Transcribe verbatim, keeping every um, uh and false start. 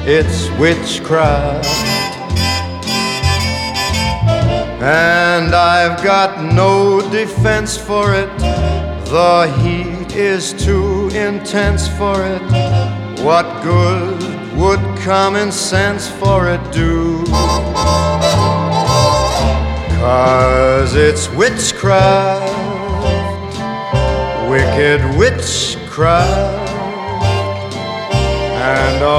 it's witchcraft. And I've got no defense for it, the heat is too intense for it. What good would common sense for it do? 'Cause it's witchcraft, wicked witchcraft. And